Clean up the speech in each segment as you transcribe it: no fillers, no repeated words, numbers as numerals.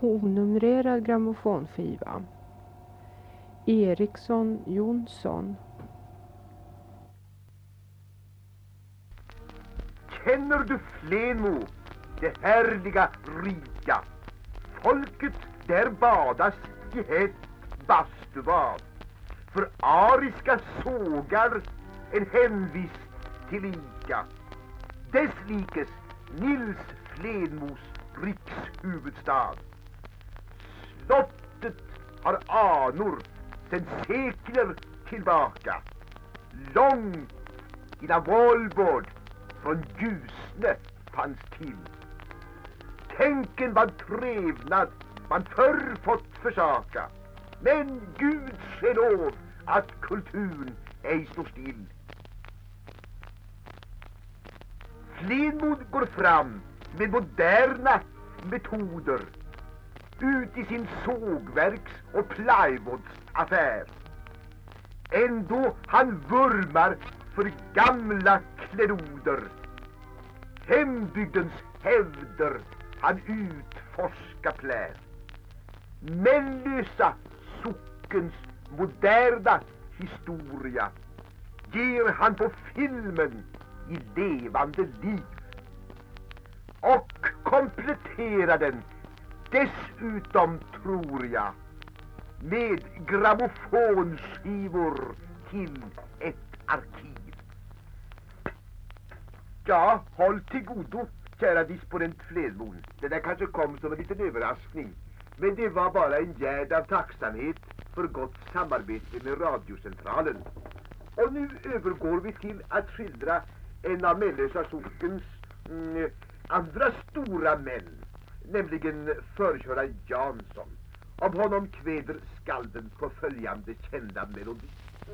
onumrerad grammofonskiva. Eriksson Jonsson. Känner du Flenmo, det härliga rika? Folket där badas i hett bastubad. För ariska sågar en hemvist tillika. Desslikes Nils Flenmos rikshuvudstad. Slottet har anor sen sekler tillbaka. Långt innan Valborg från Ljusne fanns till. Tänken vad trevnad man förr fått försaka. Men Gud ske lov att kulturen ej står still. Flenmo går fram med moderna metoder ut i sin sågverks- och plywoodsaffär. Ändå han vurmar för gamla klenoder. Hembygdens hävder han utforska plär. Mellösa sockens moderna historia ger han på filmen i levande liv. Och kompletterar den dessutom, tror jag, med grammofonskivor till ett arkiv. Ja, håll till godo, kära disponent Flenmo. Det där kanske kom som en liten överraskning. Men det var bara en gärd av tacksamhet för gott samarbete med radiocentralen. Och nu övergår vi till att skildra en av Mellösa sockens andra stora män, nämligen förköra Jansson. Om honom kväder skalden på följande kända melodi.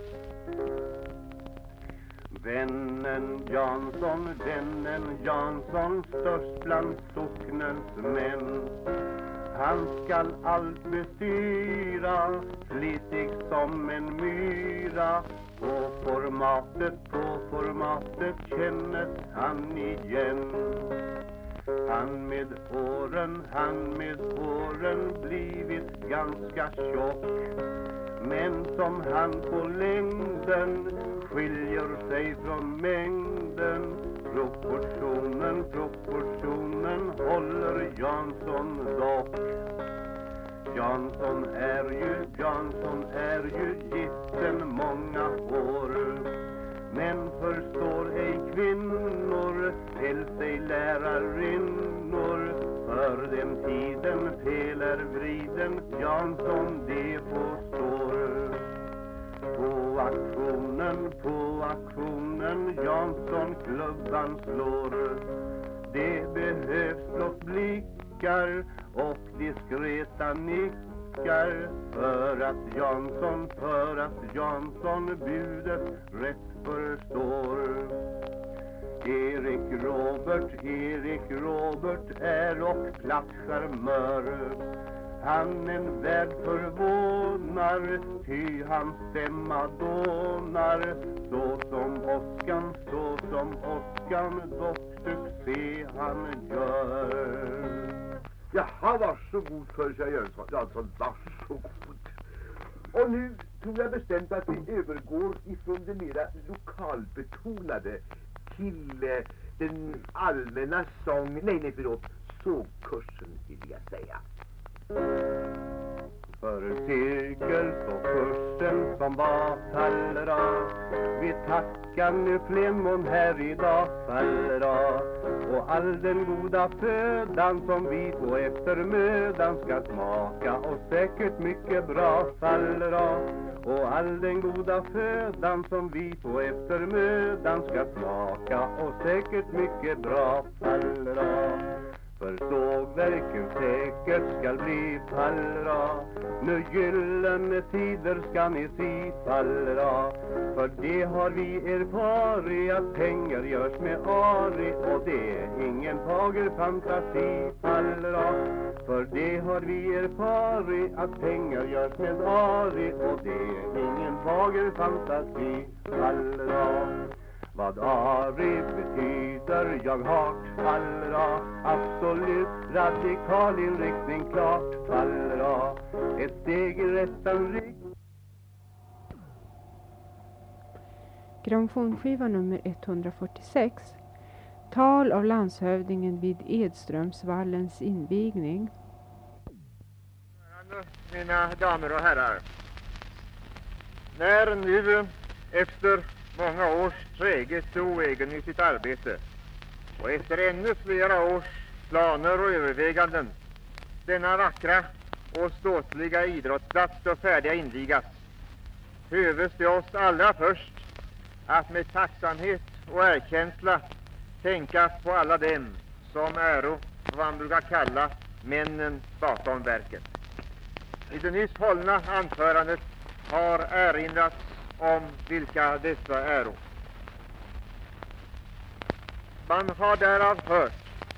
Vännen Jansson, vännen Jansson, störst bland socknens män. Han skall allt bestyra, flitig som en myra. På formatet kännes han igen. Han med åren blivit ganska tjock. Men som han på längden skiljer sig från mängden. Proportionen håller Jansson dock. Jansson är ju gitten många år. Men förstår ej kvinnor, helst ej lärarinnor. För den tiden pelar vriden Jansson det påstår. På aktionen Jansson klubban slår. Det behövs blott blickar och diskreta nickar för att Jansson budet rätt förstår. Erik Robert är och plattcharmör. Han en värld förvånar, ty hans stämma dånar. Så som Oskan dock succé han gör. Jaha, varsågod för sig Jansson, varsågod. Och nu tror jag bestämt att vi övergår ifrån det mera lokalbetonade till den allmänna sågkursen vill jag säga. För cirkel så kursen som var fallra. Vi tackar nu Flenmon här idag fallra. Och all den goda födan som vi på eftermödan ska smaka. Och säkert mycket bra fallra. Och all den goda födan som vi på eftermödan ska smaka. Och säkert mycket bra fallra. För sågverken säkert skall bli fallra. Nu gyllene tider ska ni se fallra. För det har vi erfarit att pengar görs med ari. Och det är ingen fager fantasi fallra. För det har vi erfarit att pengar görs med ari. Och det är ingen fager fantasi fallra. Vad Ari betyder jag hart fallra, absolut radikal inriktning klart fallra, ett steg i rätten riktning. Grammofonskiva nummer 146. Tal av landshövdingen vid Edströmsvallens invigning. Mina damer och herrar, när nu efter många års träget och oegennyttigt arbete och efter ännu flera års planer och överväganden denna vackra och ståtliga idrottsplats står färdiga invigas, höves det oss allra först att med tacksamhet och erkänsla tänka på alla dem som äro vad man brukar kalla männen bakom verket. I det nyss hållna anförandet har erinrats om vilka dessa äro. Man har därav hört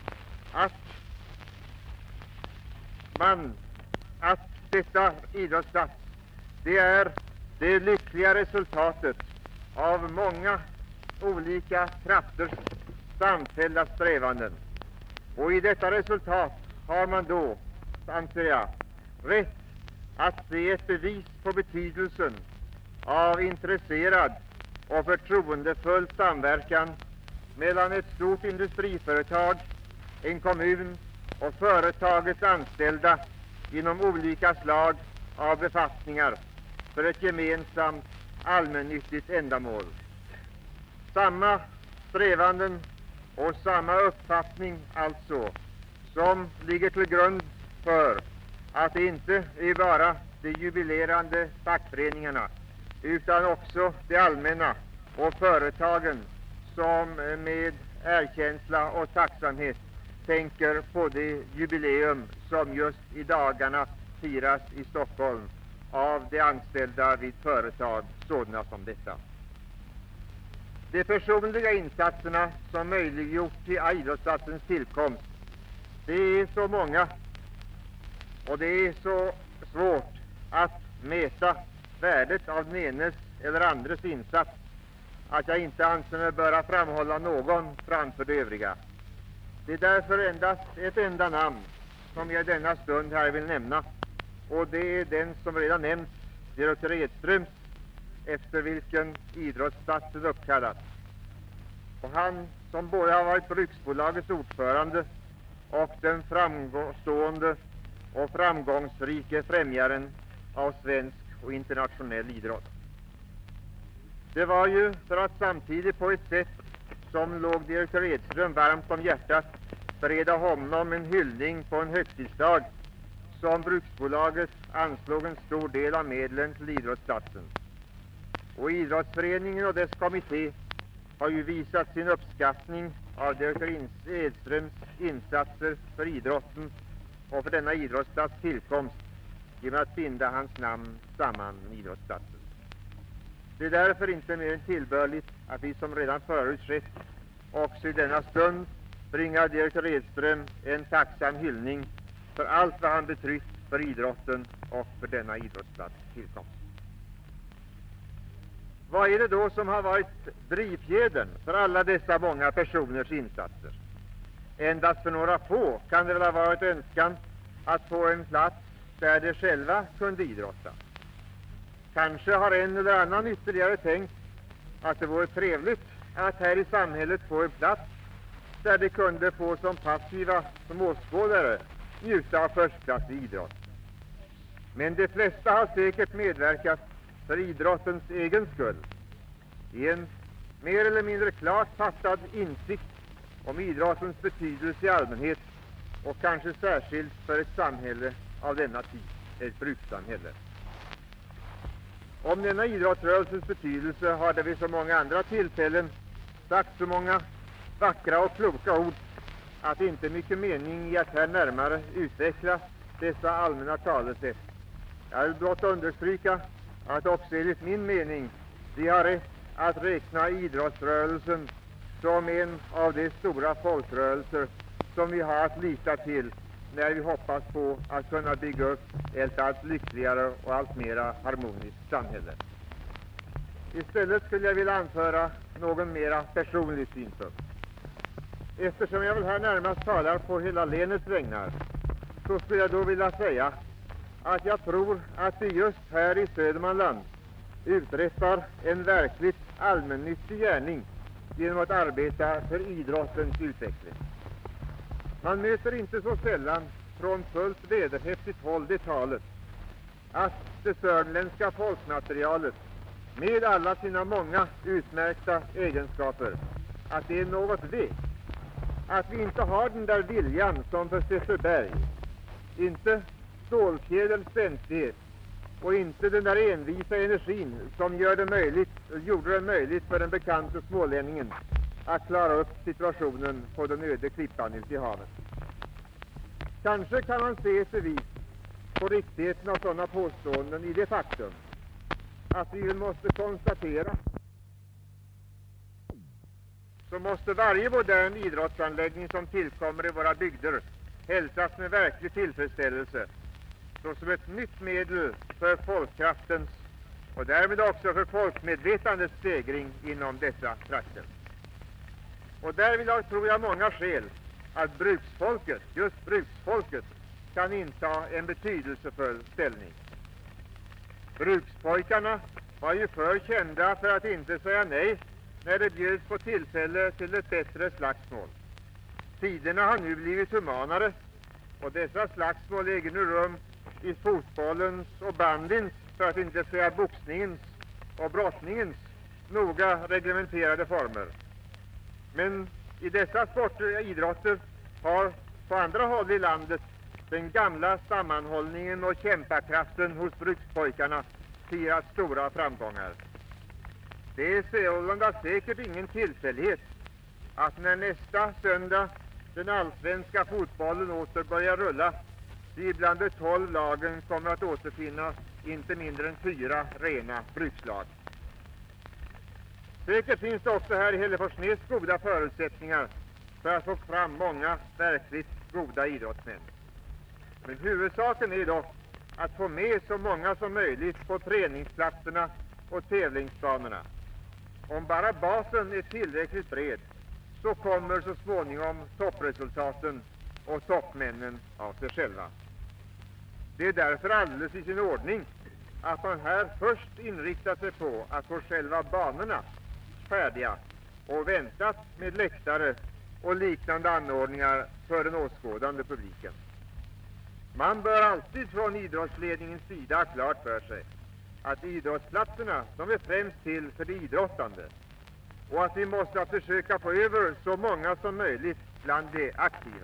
att detta idrottsplats, det är det lyckliga resultatet av många olika krafters samfällda strävanden. Och i detta resultat har man då, anser jag, rätt att se ett bevis på betydelsen av intresserad och förtroendefull samverkan mellan ett stort industriföretag, en kommun och företagets anställda inom olika slag av befattningar för ett gemensamt allmännyttigt ändamål. Samma strävanden och samma uppfattning alltså som ligger till grund för att det inte är bara de jubilerande fackföreningarna utan också det allmänna och företagen som med erkänsla och tacksamhet tänker på det jubileum som just i dagarna firas i Stockholm av de anställda vid företag sådana som detta. De personliga insatserna som möjliggjort till idrottsplatsens tillkomst, det är så många och det är så svårt att mäta värdet av den enes eller andres insats att jag inte anser mig böra framhålla någon framför de övriga. Det är därför endast ett enda namn som jag i denna stund här vill nämna, och det är den som redan nämnts, direktör Edströms, efter vilken idrottsplatsen uppkallats. Och han som både har varit Bruksbolagets ordförande och den framstående och framgångsrike främjaren av svensk och internationell idrott. Det var ju för att samtidigt på ett sätt som låg direktör Edström varmt om hjärtat bereda honom en hyllning på en högtidsdag som Bruksbolaget anslog en stor del av medlen till idrottsplatsen. Och idrottsföreningen och dess kommitté har ju visat sin uppskattning av direktör Edströms insatser för idrotten och för denna idrottsplats tillkomst genom att binda hans namn samman med idrottsplatsen. Det är därför inte mer än tillbörligt att vi som redan förut skett också i denna stund bringar direktör Edström en tacksam hyllning för allt vad han betytt för idrotten och för denna idrottsplats tillkomst. Vad är det då som har varit drivfjädern för alla dessa många personers insatser? Endast för några få kan det väl ha varit önskan att få en plats där de själva kunde idrotta. Kanske har en eller annan ytterligare tänkt att det vore trevligt att här i samhället få en plats där de kunde få som passiva, som åskådare, njuta av förstklassig idrott. Men de flesta har säkert medverkat för idrottens egen skull, i en mer eller mindre klart fattad insikt om idrottens betydelse i allmänhet och kanske särskilt för ett samhälle av denna tid, ett brukssamhälle. Om denna idrottsrörelsens betydelse har det vid så många andra tillfällen sagt så många vackra och kloka ord att det inte är mycket mening i att här närmare utveckla dessa allmänna talesätt. Jag vill blott understryka att också enligt min mening vi har rätt att räkna idrottsrörelsen som en av de stora folkrörelser som vi har att lita till när vi hoppas på att kunna bygga upp ett allt lyckligare och allt mera harmoniskt samhälle. Istället skulle jag vilja anföra någon mera personlig synpunkt. Eftersom jag väl här närmast talar på hela länets vägnar, så skulle jag då vilja säga att jag tror att vi just här i Södermanland uträttar en verkligt allmännyttig gärning genom att arbeta för idrottens utveckling. Man möter inte så sällan från fullt vederhäftigt håll det talet att det sörmländska folkmaterialet med alla sina många utmärkta egenskaper, att det är något vekt, att vi inte har den där viljan som för Sesselberg, inte stålkedels spänstighet och inte den där envisa energin som gjorde det möjligt för den bekante smålänningen att klara upp situationen på den öde klippan ute i havet. Kanske kan man se ett bevis på riktigheten av sådana påståenden i det faktum att vi måste konstatera så måste varje modern idrottsanläggning som tillkommer i våra bygder hälsas med verklig tillfredsställelse såsom ett nytt medel för folkkraftens och därmed också för folkmedvetandets stegring inom dessa trakter. Och därvidlag tror jag många skäl att bruksfolket, just bruksfolket, kan inta en betydelsefull ställning. Brukspojkarna var ju för kända för att inte säga nej när det bjöds på tillfälle till ett bättre slagsmål. Tiderna har nu blivit humanare och dessa slagsmål äger nu rum i fotbollens och bandyns, för att inte säga boxningens och brottningens noga reglementerade former. Men i dessa idrotter har på andra håll i landet den gamla sammanhållningen och kämpakraften hos brukspojkarna firat stora framgångar. Det är sålunda säkert ingen tillfällighet att när nästa söndag den allsvenska fotbollen åter börjar rulla, vi bland de 12 lagen kommer att återfinna inte mindre än 4 rena brukslag. Säkert finns det också här i Hälleforsnäs goda förutsättningar för att få fram många verkligt goda idrottsmän. Men huvudsaken är dock att få med så många som möjligt på träningsplatserna och tävlingsbanorna. Om bara basen är tillräckligt bred så kommer så småningom toppresultaten och toppmännen av sig själva. Det är därför alldeles i sin ordning att man här först inriktar sig på att få själva banorna färdiga och väntat med läktare och liknande anordningar för den åskådande publiken. Man bör alltid från idrottsledningens sida ha klart för sig att idrottsplatserna de är främst till för de idrottande och att vi måste försöka få över så många som möjligt bland de aktiva.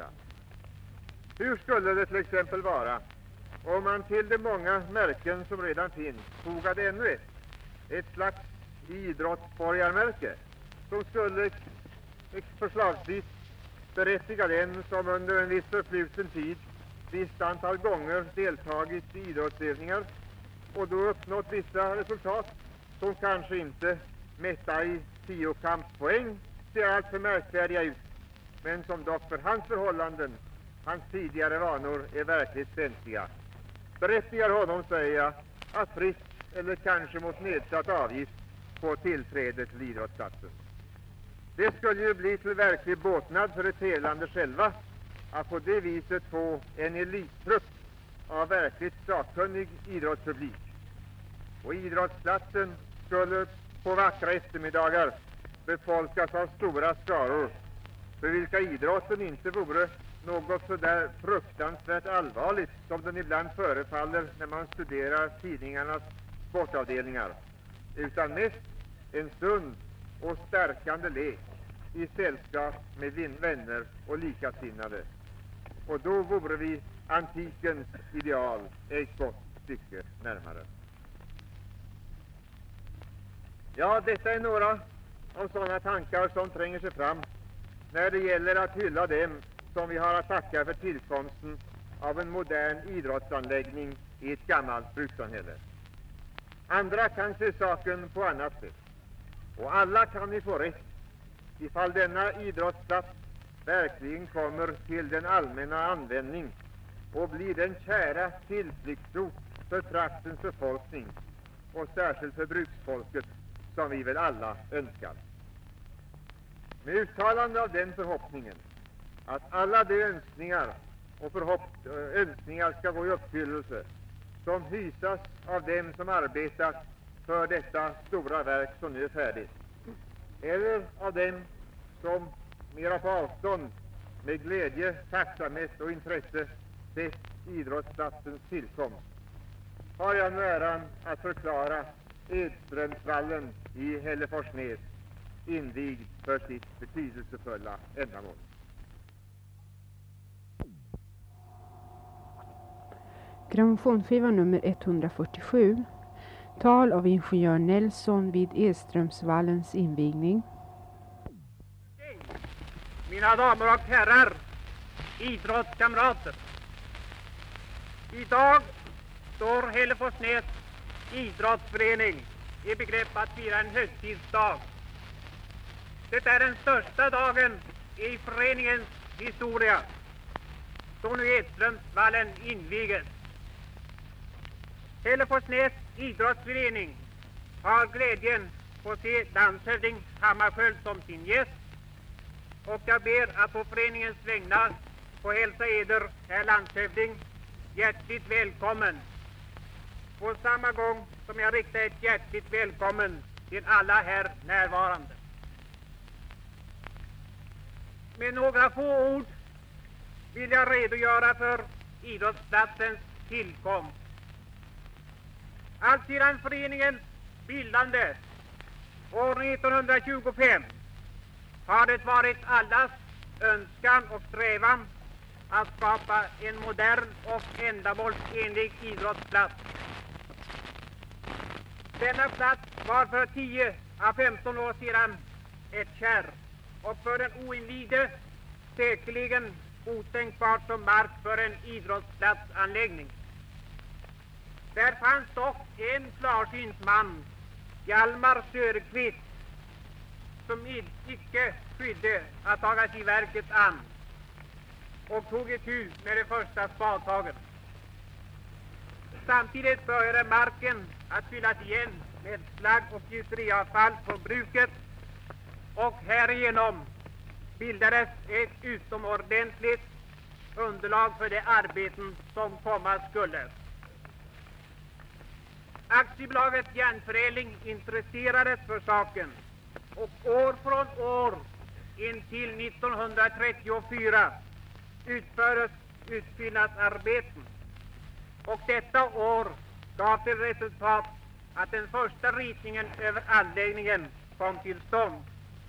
Hur skulle det till exempel vara om man till de många märken som redan finns fogade ännu ett slags idrottsborgarmärke som skulle förslagsvis berättiga den som under en viss förfluten tid visst antal gånger deltagit i idrottsövningar och då uppnått vissa resultat som kanske inte mätta i 10-kampspoäng ser alltför märkvärdiga ut, men som dock för hans förhållanden, hans tidigare vanor är verkligt spänstiga. Berättigar honom, säger jag, att fritt eller kanske mot nedsatt avgift få tillträde till idrottsplatsen. Det skulle ju bli till verklig båtnad för de tävlande själva att på det viset få en elittrupp av verkligt sakkunnig idrottspublik. Och idrottsplatsen skulle på vackra eftermiddagar befolkas av stora skaror för vilka idrotten inte vore något så där fruktansvärt allvarligt som den ibland förefaller när man studerar tidningarnas sportavdelningar, utan mest en sund och stärkande lek i sällskap med vänner och likasinnade. Och då vore vi antikens ideal ett gott stycke närmare. Ja, detta är några av sådana tankar som tränger sig fram när det gäller att hylla dem som vi har att tacka för tillkomsten av en modern idrottsanläggning i ett gammalt brukssamhälle. Andra kan se saken på annat sätt, och alla kan vi få rätt ifall denna idrottsplats verkligen kommer till den allmänna användning och blir den kära tillflyktsort för traktens befolkning och särskilt för bruksfolket som vi väl alla önskar. Med uttalande av den förhoppningen att alla de önskningar och önskningar ska gå i uppfyllelse som hysas av dem som arbetat för detta stora verk som nu är färdigt, eller av dem som mera på avstånd med glädje, tacksamhet och intresse sett idrottsplatsens tillkomst, har jag nu äran att förklara Edströmsvallen i Hälleforsnäs invigd för sitt betydelsefulla ändamål. Grammofonskiva nummer 147. Tal av ingenjör Nelson vid Edströmsvallens invigning. Mina damer och herrar, idrottskamrater. Idag står Hälleforsnäs idrottsförening i begrepp att fira en högtidsdag. Det är den största dagen i föreningens historia, då nu Edströmsvallen inviges. Hälleforsnäs idrottsförening har glädjen få se landshövding Hammarskjöld som sin gäst, och jag ber att på föreningens vägnar få hälsa eder, herr landshövding, hjärtligt välkommen, på samma gång som jag riktar ett hjärtligt välkommen till alla här närvarande. Med några få ord vill jag redogöra för idrottsplatsens tillkomst. Alltsedan föreningens bildande år 1925 har det varit allas önskan och strävan att skapa en modern och ändamålsenlig idrottsplats. Denna plats var för 10 à 15 år sedan ett kärr och för den oinvigde säkerligen otänkbart som mark för en idrottsplatsanläggning. Där fanns dock en klarsynt man, Hjalmar Söderqvist, som icke skydde att taga sig verket an och tog itu med det första spadtaget. Samtidigt började marken att fyllas igen med slagg och gjuteriavfall från bruket, och härigenom bildades ett utomordentligt underlag för de arbeten som komma skulle. Aktiebolaget Järnförädling intresserades för saken, och år från år intill 1934 utfördes utfyllnadsarbeten, och detta år gav till resultat att den första ritningen över anläggningen kom till stånd.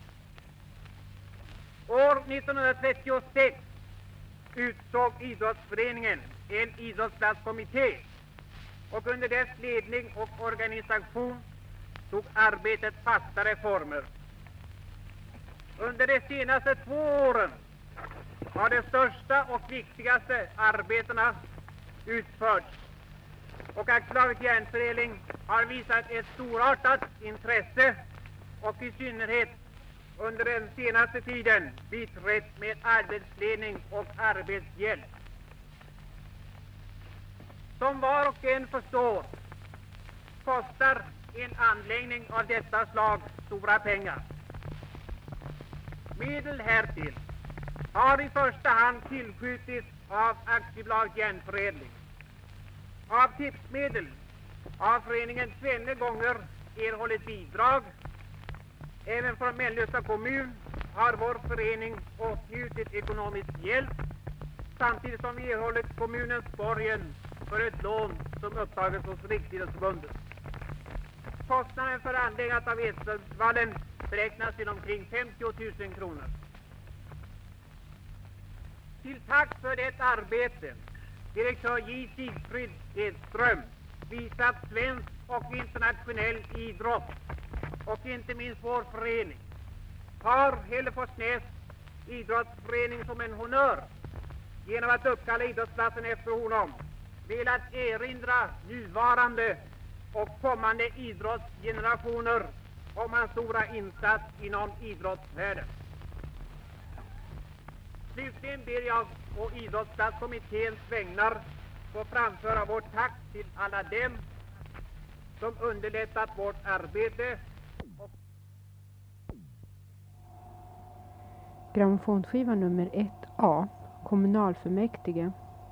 År 1936 utsåg idrottsföreningen en idrottsplatskommitté, och under dess ledning och organisation tog arbetet fastare former. Under de senaste 2 åren har de största och viktigaste arbetena utförts, och Aktiebolaget Järnförädling har visat ett storartat intresse och i synnerhet under den senaste tiden biträtt med arbetsledning och arbetshjälp. Som var och en förstår kostar en anläggning av detta slag stora pengar. Medel härtill har i första hand tillskjutits av Aktiebolaget Järnförädling. Av tipsmedel har föreningen 2 gånger erhållit bidrag. Även från Mellösa kommun har vår förening åtnjutit ekonomisk hjälp, samtidigt som vi erhållit kommunens borgen för ett lån som upptagits hos Riksidrottsförbundet. Kostnaden för anläggandet av Edströmsvallen beräknas till omkring 50 000 kronor. Till tack för det arbete direktör J. Sigfrid Edström visat svensk och internationell idrott, och inte minst vår förening, har Hälleforsnäs idrottsförening som en honör, genom att uppkalla idrottsplatsen efter honom, velat erinra nuvarande och kommande idrottsgenerationer om hans stora insats inom idrottsvärlden. Slutligen ber jag å idrottsplatskommitténs vägnar få framföra vårt tack till alla dem som underlättat vårt arbete och Grammofonskiva nummer 1A, kommunalfullmäktige.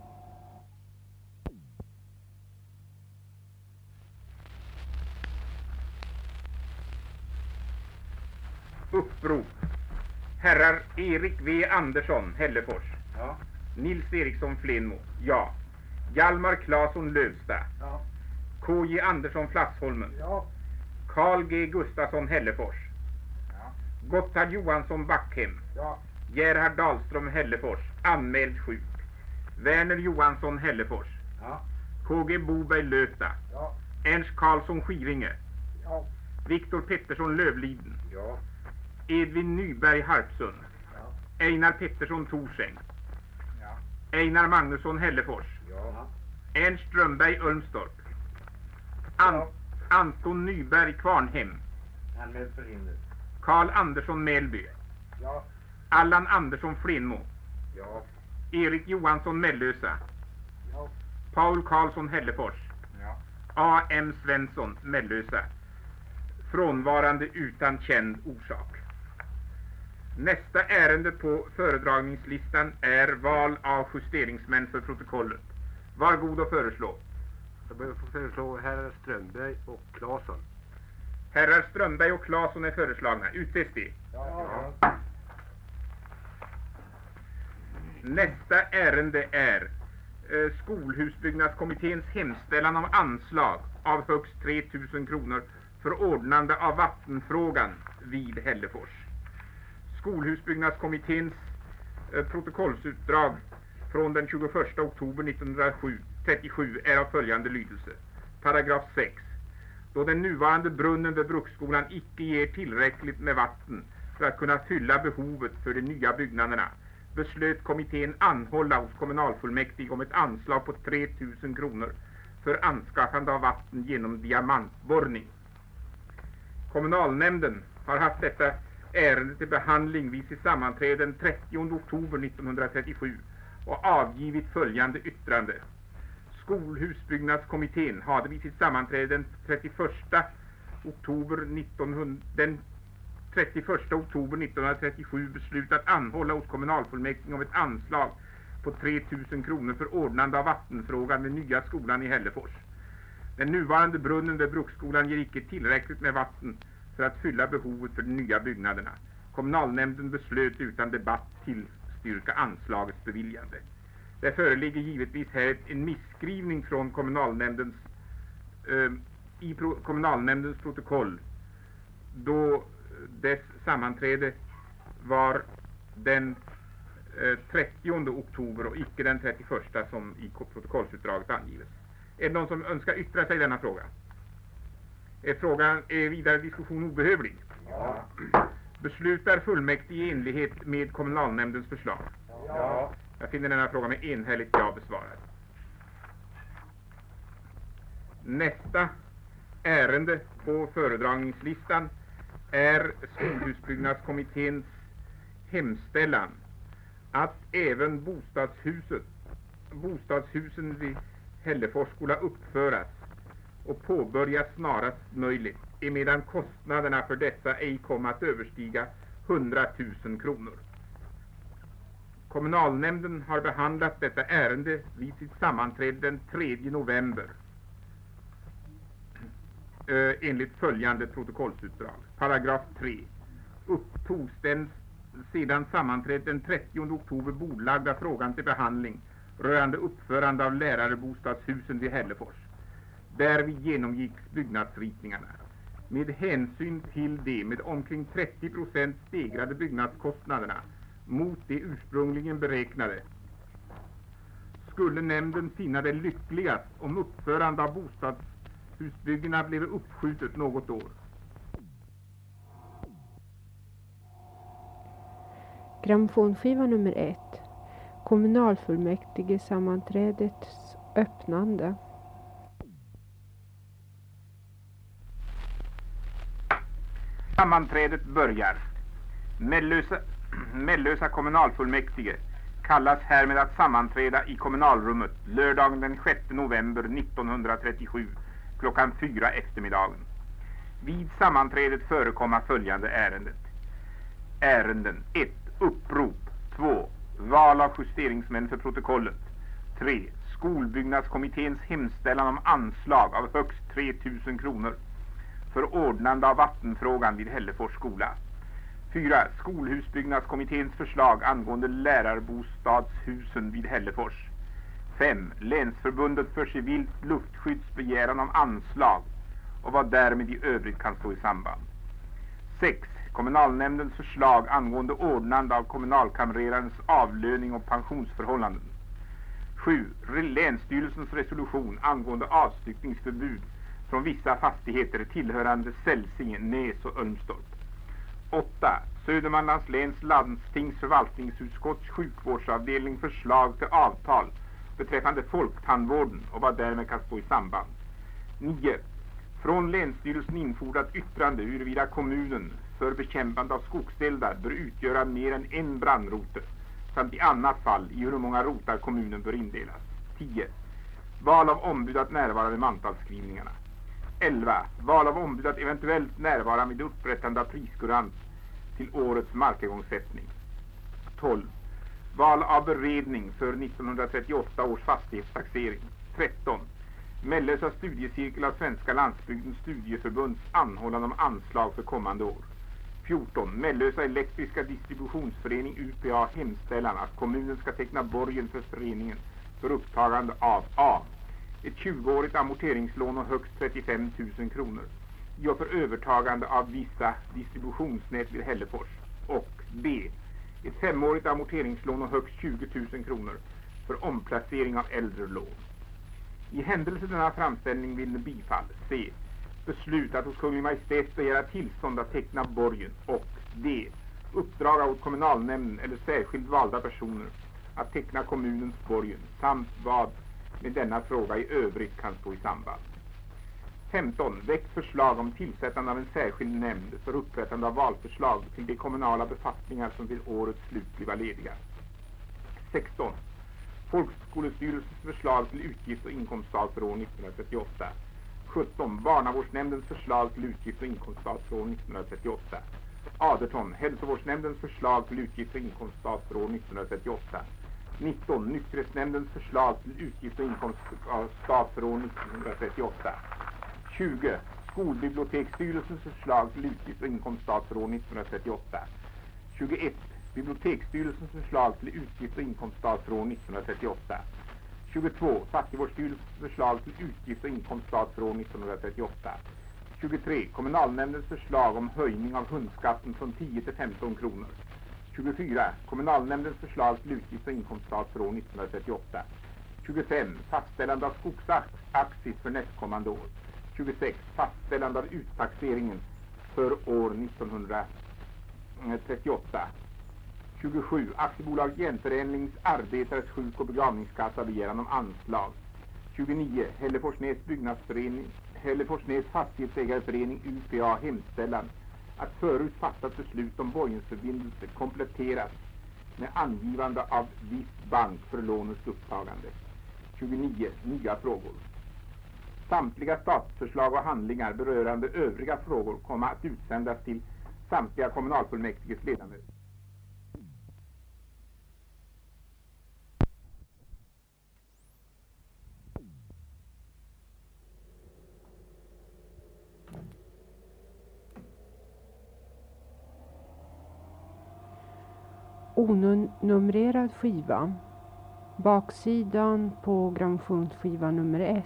Upprop. Herrar Erik V. Andersson, Hällefors. Ja. Nils Eriksson, Flenmo. Ja. Hjalmar Claesson, Lövsta. Ja. K.J. Andersson, Flassholmen. Ja. Carl G. Gustafsson, Hällefors. Ja. Gotthard Johansson, Backhem. Ja. Gerhard Dahlström, Hällefors. Anmäld sjuk. Werner Johansson, Hällefors. Ja. K.G. Boberg, Lövsta. Ja. Ernst Karlsson, Skiringe. Ja. Viktor Pettersson, Lövliden. Ja. Edvin Nyberg, Harpsund. Ja. Einar Pettersson, Torsäng. Ja. Einar Magnusson, Hällefors. Ja. Ernst Strömberg, Ulmstorp. Ja. Anton Nyberg, Kvarnhem. Anmäld förhinder. Karl Andersson, Mälby. Ja. Allan Andersson, Flenmo. Ja. Erik Johansson, Mellösa. Ja. Paul Karlsson, Hällefors. Ja. A.M. Svensson, Mellösa. Frånvarande utan känd orsak. Nästa ärende på föredragningslistan är val av justeringsmän för protokollet. Var god och föreslå. Jag behöver få föreslå herrar Strömberg och Claesson. Herrar Strömberg och Claesson är föreslagna. Utses de. Ja. Nästa ärende är Skolhusbyggnadskommitténs hemställan om anslag av högst 3 000 kronor för ordnande av vattenfrågan vid Hällefors. Skolhusbyggnadskommitténs protokollsutdrag från den 21 oktober 1937 är av följande lydelse. Paragraf 6. Då den nuvarande brunnen vid Bruksskolan icke ger tillräckligt med vatten för att kunna fylla behovet för de nya byggnaderna, beslöt kommittén anhålla hos kommunalfullmäktige om ett anslag på 3 000 kronor för anskaffande av vatten genom diamantborrning. Kommunalnämnden har haft detta ärende till behandling vid sitt sammanträde den 30 oktober 1937 och avgivit följande yttrande. Skolhusbyggnadskommittén hade vid sitt sammanträde den 31 oktober 1937 beslutat anhålla hos kommunalfullmäktige om ett anslag på 3 000 kronor för ordnande av vattenfrågan vid nya skolan i Hällefors. Den nuvarande brunnen vid Bruksskolan ger icke tillräckligt med vatten för att fylla behovet för de nya byggnaderna. Kommunalnämnden beslöt utan debatt tillstyrka anslagets beviljande. Det föreligger givetvis här en misskrivning från kommunalnämndens protokoll, då dess sammanträde var den 30 oktober och icke den 31 som i protokollsutdraget angives. Är det någon som önskar yttra sig i denna fråga? Är vidare diskussion obehövlig? Ja. Beslutar fullmäktige i enlighet med kommunalnämndens förslag? Ja. Jag finner denna fråga med enhälligt ja besvarad. Nästa ärende på föredragningslistan är Skolhusbyggnadskommitténs hemställan att även bostadshusen vid Hällefors skola uppföras och påbörjas snarast möjligt, emedan kostnaderna för dessa ej kommer att överstiga 100 000 kronor. Kommunalnämnden har behandlat detta ärende vid sitt sammanträde den 3 november enligt följande protokollsutdrag. Paragraf 3. Upptogs den sedan sammanträdet den 30 oktober bordlagda frågan till behandling rörande uppförande av lärarbostadshusen vid Hällefors. Därvid genomgicks byggnadsritningarna. Med hänsyn till de med omkring 30% stegrade byggnadskostnaderna mot de ursprungligen beräknade, skulle nämnden finna det lyckligast om uppförande av bostadshusbyggena blev uppskjutet något år. Grammofonskiva nummer 1. Kommunalfullmäktige sammanträdets öppnande. Sammanträdet börjar. Mellösa kommunalfullmäktige kallas härmed att sammanträda i kommunalrummet lördagen den 6 november 1937 klockan 4 eftermiddagen. Vid sammanträdet förekommer följande ärenden. 1. Upprop. 2. Val av justeringsmän för protokollet. 3. Skolbyggnadskommitténs hemställan om anslag av högst 3 000 kronor för ordnande av vattenfrågan vid Hällefors skola. 4. Skolhusbyggnadskommitténs förslag angående lärarbostadshusen vid Hällefors. 5. Länsförbundet för civilt luftskydds begäran om anslag och vad därmed i övrigt kan stå i samband. 6. Kommunalnämndens förslag angående ordnande av kommunalkamrerarens avlöning och pensionsförhållanden. 7. Länsstyrelsens resolution angående avstyckningsförbud från vissa fastigheter tillhörande Sälsinge, Näs och Ölmstorp. 8. Södermanlands läns landstings förvaltningsutskotts sjukvårdsavdelning förslag till avtal beträffande folktandvården och vad därmed kan stå i samband. 9. Från länsstyrelsen infordrat yttrande huruvida kommunen för bekämpande av skogseldar bör utgöra mer än en brandrote samt i annat fall i hur många rotar kommunen bör indelas. 10. Val av ombud att närvara vid mantalsskrivningarna. 11. Val av ombud att eventuellt närvara vid upprättande av priskurant till årets markegångssättning. 12. Val av beredning för 1938 års fastighetstaxering. 13. Mellösa studiecirkel av Svenska landsbygdens studieförbunds anhållan om anslag för kommande år. 14. Mellösa elektriska distributionsförening UPA hemställan att kommunen ska teckna borgen för föreningen för upptagande av A. Ett 20-årigt amorteringslån och högst 35 000 kronor. Ja, för övertagande av vissa distributionsnät vid Hällefors. Och B. Ett 5-årigt amorteringslån och högst 20 000 kronor för omplacering av äldre lån. I händelse denna framställning vinner bifall. C. Beslut att hos Kungl. Maj:t begära tillstånd att teckna borgen. Och D. Uppdraga åt kommunalnämnden eller särskilt valda personer att teckna kommunens borgen samt vad med denna fråga i övrigt kan stå i samband. 15. Väckt förslag om tillsättande av en särskild nämnd för upprättande av valförslag till de kommunala befattningar som vid årets slut blir lediga. 16. Folkskolestyrelsens förslag till utgift- och inkomststat för år 1938. 17. Barnavårdsnämndens förslag till utgift- och inkomststat för år 1938. 18. Hälsovårdsnämndens förslag till utgift- och inkomststat för år 1938. 19. Nykterhetsnämndens förslag till utgift- och inkomststat för år 1938. 20. Skolbiblioteksstyrelsens förslag till utgift- och inkomststat för år 1938. 21. Biblioteksstyrelsens förslag till utgift- och inkomststat för år 1938. 22. Fattigvårdsstyrelsens förslag till utgift- och inkomststat för år 1938. 23. Kommunalnämndens förslag om höjning av hundskatten från 10 till 15 kronor. 24. Kommunalnämndens förslag till utgift- och inkomststat för år 1938. 25. Fastställande av skogsaktier för nästkommande år. 26. Fastställande av uttaxeringen för år 1938. 27. Aktiebolag Genförädlings arbetares sjuk- och begravningskassa begäran om anslag. 29. Hälleforsnäs fastighetsägareförening UPA hemställan att förut fattat beslut om borgensförbindelse kompletteras med angivande av viss bank för lånets upptagande. 29. Nya frågor. Samtliga statsförslag och handlingar berörande övriga frågor kommer att utsändas till samtliga kommunalfullmäktiges ledamöter. Onumrerad skiva. Baksidan på grammofonskiva nummer 1.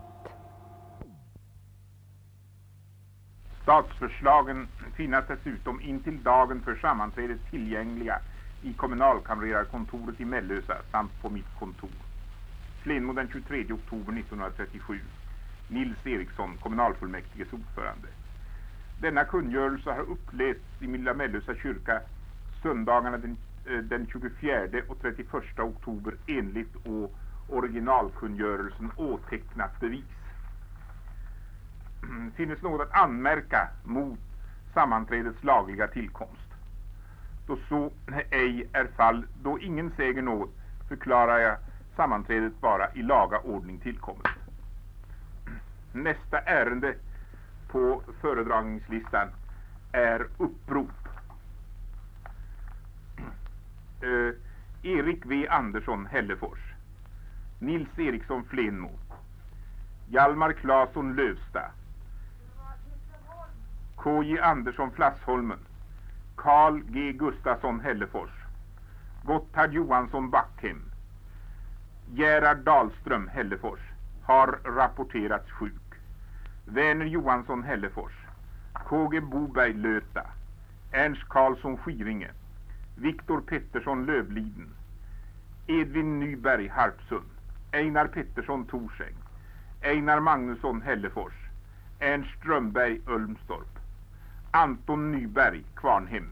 Statsförslagen finnas dessutom intill dagen för sammanträdet tillgängliga i kommunalkamrerarkontoret i Mellösa samt på mitt kontor. Plenum den 23 oktober 1937. Nils Eriksson, kommunalfullmäktiges ordförande. Denna kungörelse har upplästs i Mellösa kyrka söndagarna den 24 och 31 oktober enligt originalkungörelsen åtecknat bevis. Finns något att anmärka mot sammanträdets lagliga tillkomst? Då så ej är fall, då ingen säger något, förklarar jag sammanträdet bara i laga ordning tillkommet. Nästa ärende på föredragningslistan är upprop. Erik V. Andersson, Hällefors. Nils Eriksson, Flenmo. Hjalmar Claesson, Lövsta. K.J. Andersson, Flassholmen. Carl G. Gustafsson, Hällefors. Gotthard Johansson, Backhem. Gerhard Dahlström, Hällefors, har rapporterats sjuk. Werner Johansson, Hällefors. K.G. Boberg, Löta. Ernst Karlsson, Skiringe. Viktor Pettersson, Lövliden. Edvin Nyberg, Harpsund. Einar Pettersson, Torsäng. Einar Magnusson, Hällefors. Ernst Strömberg, Ulmstorp. Anton Nyberg, Kvarnhem,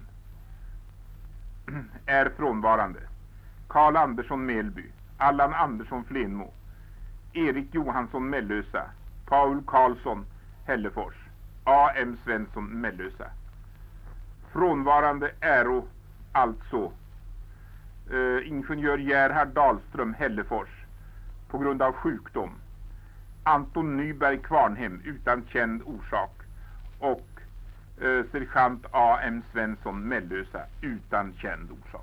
är frånvarande. Karl Andersson, Melby. Allan Andersson, Flenmo. Erik Johansson, Mellösa. Paul Karlsson, Hällefors. A.M. Svensson, Mellösa. Frånvarande äro alltså ingenjör Gerhard Dahlström, Hällefors, på grund av sjukdom. Anton Nyberg, Kvarnhem, utan känd orsak. Och sergeant A.M. Svensson, Mellösa, utan känd orsak.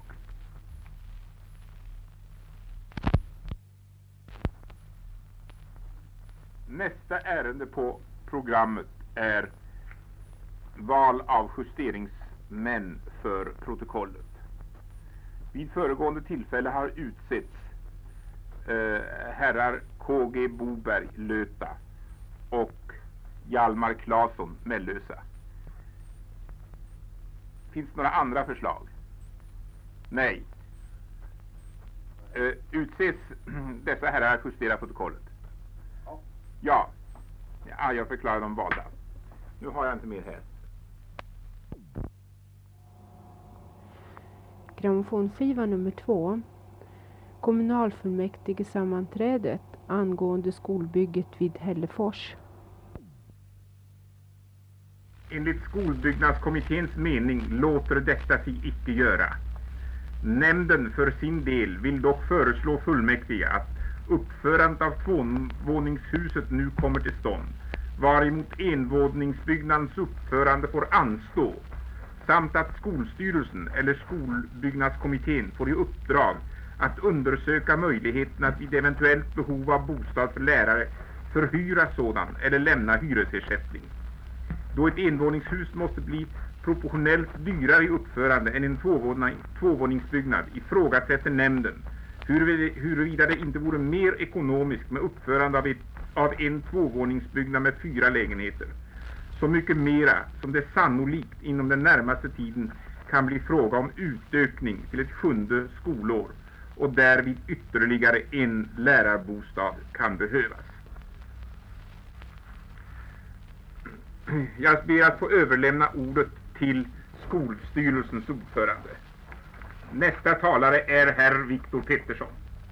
Nästa ärende på programmet är val av justeringsmän för protokollet. Vid föregående tillfälle har utsetts herrar K.G. Boberg, Löta och Hjalmar Claesson, Mellösa. Finns några andra förslag? Nej. Utses dessa herrar att justera protokollet? Ja. Ja, jag förklarar dem valda. Nu har jag inte mer här. Grammofonskiva nummer 2. Kommunalfullmäktige sammanträdet angående skolbygget vid Hällefors. Enligt skolbyggnadskommitténs mening låter detta sig icke göra. Nämnden för sin del vill dock föreslå fullmäktige att uppförandet av tvåvåningshuset nu kommer till stånd, varimot envåningsbyggnadens uppförande får anstå, samt att skolstyrelsen eller skolbyggnadskommittén får i uppdrag att undersöka möjligheten att vid eventuellt behov av bostad för lärare förhyra sådan eller lämna hyresersättning. Då ett envåningshus måste bli proportionellt dyrare i uppförande än en tvåvåningsbyggnad, ifrågasätter nämnden huruvida det inte vore mer ekonomiskt med uppförande av en tvåvåningsbyggnad med 4 lägenheter. Så mycket mera som det sannolikt inom den närmaste tiden kan bli fråga om utökning till ett 7:e skolår och därvid ytterligare en lärarbostad kan behövas. Jag ber att få överlämna ordet till skolstyrelsens ordförande. Nästa talare är herr Viktor Pettersson.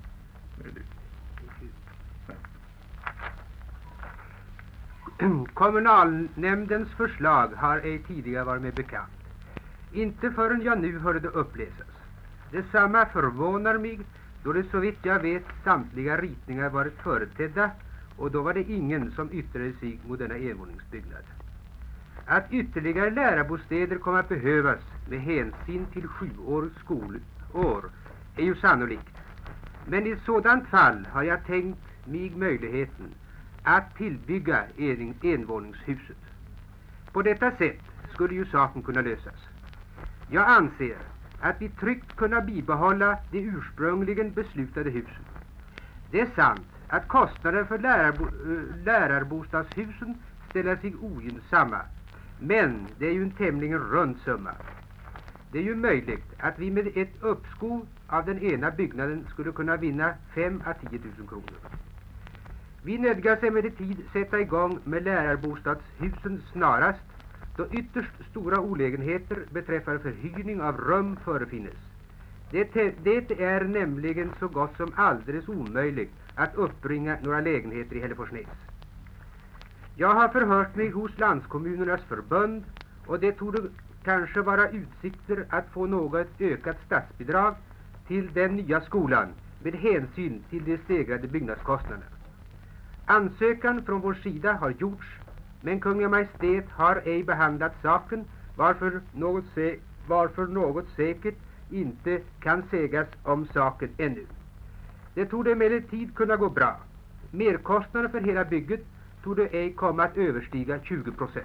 Kommunalnämndens förslag har ej tidigare varit med bekant. Inte förrän jag nu hörde det uppläsas. Detsamma förvånar mig, då det så vitt jag vet samtliga ritningar varit företedda, och då var det ingen som yttrade sig mot denna envåningsbyggnad. Att ytterligare lärarbostäder kommer att behövas med hänsyn till 7-årigt skolår är ju sannolikt. Men i ett sådant fall har jag tänkt mig möjligheten att tillbygga envåningshuset. På detta sätt skulle ju saken kunna lösas. Jag anser att vi tryggt kunna bibehålla det ursprungligen beslutade huset. Det är sant att kostnaden för lärarbostadshusen ställer sig ogynnsamma, men det är ju en tämligen rund summa. Det är ju möjligt att vi med ett uppskov av den ena byggnaden skulle kunna vinna 5 000 à 10 000 kronor. Vi nödgas emellertid sätta igång med lärarbostadshusen snarast, då ytterst stora olägenheter beträffande förhyrning av rum förefinnes. Det är nämligen så gott som alldeles omöjligt att uppbringa några lägenheter i Hälleforsnäs. Jag har förhört mig hos Landskommunernas förbund, och det torde kanske vara utsikter att få något ökat statsbidrag till den nya skolan med hänsyn till de stegrade byggnadskostnaderna. Ansökan från vår sida har gjorts, men Kungl. Maj:t har ej behandlat saken, varför något säkert inte kan sägas om saken ännu. Det torde emellertid kunna gå bra. Merkostnaden för hela bygget torde ej komma att överstiga 20%.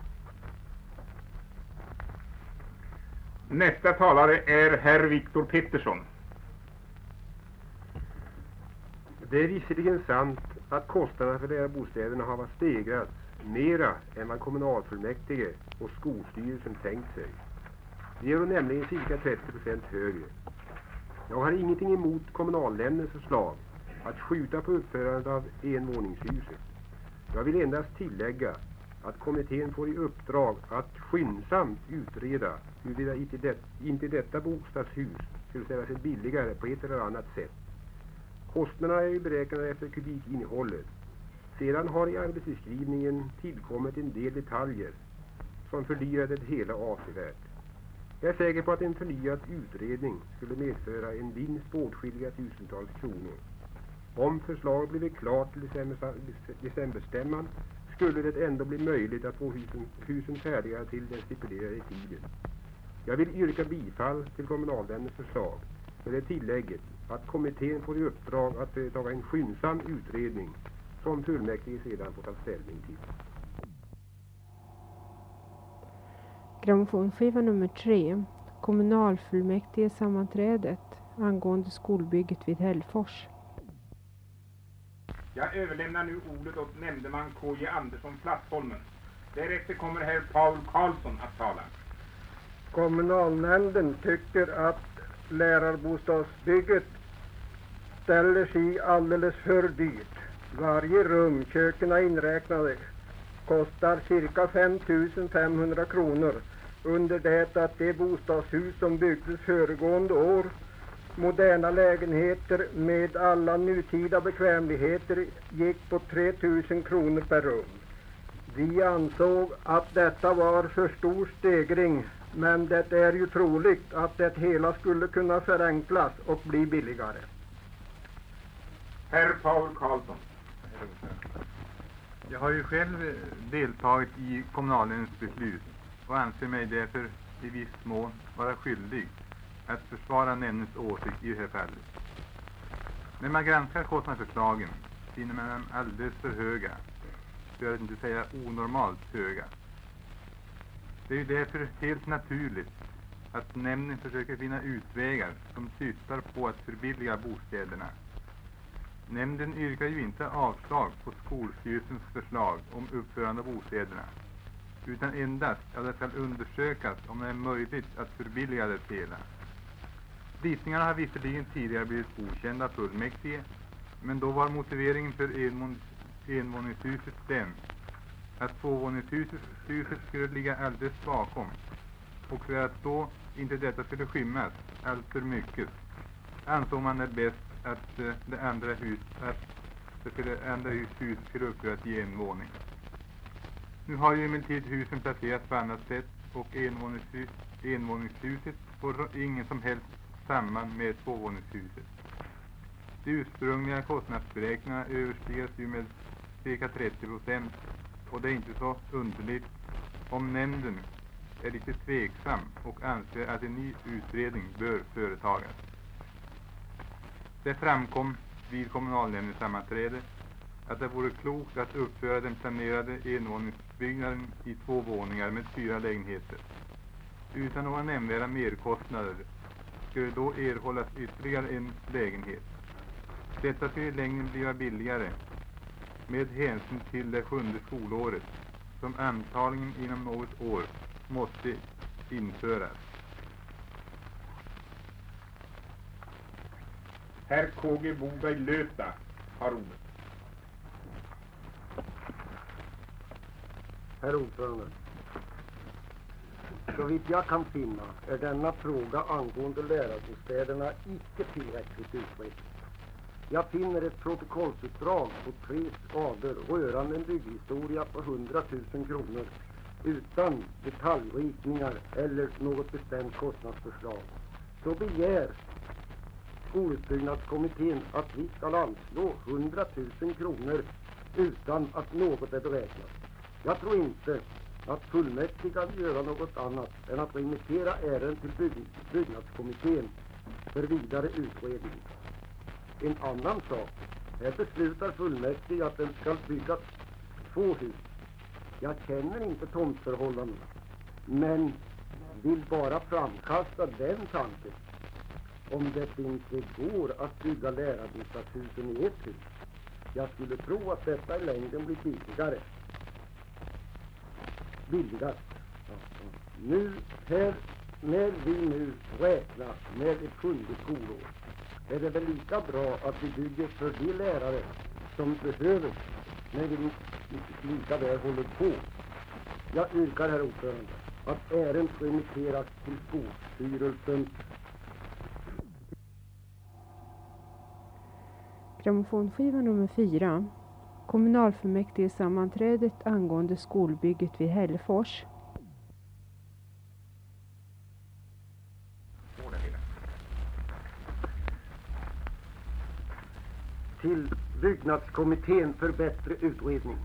Nästa talare är herr Viktor Pettersson. Det är visserligen sant att kostnaderna för de här bostäderna har stegrats mera än vad kommunalfullmäktige och skolstyrelsen tänkt sig. De är nämligen cirka 30% högre. Jag har ingenting emot kommunalnämndens förslag att skjuta på uppförandet av envåningshuset. Jag vill endast tillägga att kommittén får i uppdrag att skyndsamt utreda huruvida inte detta bostadshus skulle ställa sig billigare på ett eller annat sätt. Kostnaderna är ju beräknade efter kubikinnehållet. Sedan har i arbetsbeskrivningen tillkommit en del detaljer som fördyrar det hela avsevärt. Jag är säker på att en förnyad utredning skulle medföra en vinst på åtskilliga tusentals kronor. Om förslaget blivit klart till decemberstämman skulle det ändå bli möjligt att få husen färdiga till den stipulerade tiden. Jag vill yrka bifall till kommunalnämndens förslag med det tillägget att kommittén får i uppdrag att företa en skyndsam utredning som fullmäktige sedan får ta ställning till. Grammofonskiva nummer 3. Kommunalfullmäktige sammanträdet angående skolbygget vid Hällfors. Jag överlämnar nu ordet åt nämndeman K.J. Andersson Plattholmen. Därefter kommer herr Paul Karlsson att tala. Kommunalnämnden tycker att lärarbostadsbygget ställer sig alldeles för dyrt. Varje rum, köken inräknade, kostar cirka 5 500 kronor, under det att det bostadshus som byggdes föregående år, moderna lägenheter med alla nutida bekvämligheter, gick på 3 000 kronor per rum. Vi ansåg att detta var för stor stegring, men det är ju troligt att det hela skulle kunna förenklas och bli billigare. Herr Paul Karlsson. Jag har ju själv deltagit i kommunalnämndens beslut och anser mig därför i viss mån vara skyldig att försvara nämndens åsikt i det här fallet. När man granskar kostnadsförslagen finner man dem alldeles för höga, för att inte säga onormalt höga. Det är ju därför helt naturligt att nämnden försöker finna utvägar som syftar på att förbilliga bostäderna. Nämnden yrkar ju inte avslag på skolstyrelsens förslag om uppförande av bostäderna, utan endast att det ska undersökas om det är möjligt att förbilliga det hela. Ritningarna har visserligen tidigare blivit godkända av fullmäktige, men då var motiveringen för envåningshuset den att tvåvåningshuset skulle ligga alldeles bakom, och för att då inte detta skulle skymmas allt för mycket ansåg man det bäst att det andra huset skulle uppföras i en våning. Nu har ju emellertid husen placerats på annat sätt, och envåningshuset får ingen som helst samband med tvåvåningshuset. De ursprungliga kostnadsberäkningarna överstigas ju med cirka 30%, och det är inte så underligt om nämnden är lite tveksam och anser att en ny utredning bör företagas. Det framkom vid kommunalnämndens sammanträde att det vore klokt att uppföra den planerade envåningsbyggnaden i 2 våningar med 4 lägenheter. Utan några nämnvärda merkostnader skulle då erhållas ytterligare en lägenhet. Detta skulle i längden bli billigare med hänsyn till det 7:e skolåret som antagligen inom något år måste införas. Herr K.G. Boberg Löta har ordet. Herr ordförande, såvitt jag kan finna är denna fråga angående lärarbostäderna icke tillräckligt utredd. Jag finner ett protokollsutdrag på 3 rader rörande en bygghistoria på 100 000 kronor utan detaljritningar eller något bestämt kostnadsförslag. Så begär skolutbyggnadskommittén att vi ska anslå 100 000 kronor utan att något är beräknat. Jag tror inte att fullmäktige kan göra något annat än att remittera ärendet till byggnadskommittén för vidare utredning. En annan sak, här beslutar fullmäktige att den ska bygga 2 hus. Jag känner inte tomtförhållandena, men vill bara framkasta den tanken. Om det inte går att bygga lärarbostadshusen i ett hus. Jag skulle tro att detta i längden blir billigare. Billigast. Nu, när vi nu räknar med ett 7:e skolår, är det väl lika bra att vi bygger för de lärare som behöver när vi lika väl håller på. Jag yrkar, herr ordförande, att ärendet remitteras till skolstyrelsen. Grammofonskiva nummer 4. Kommunalfullmäktige sammanträdet angående skolbygget vid Hällefors. Till byggnadskommittén för bättre utredning.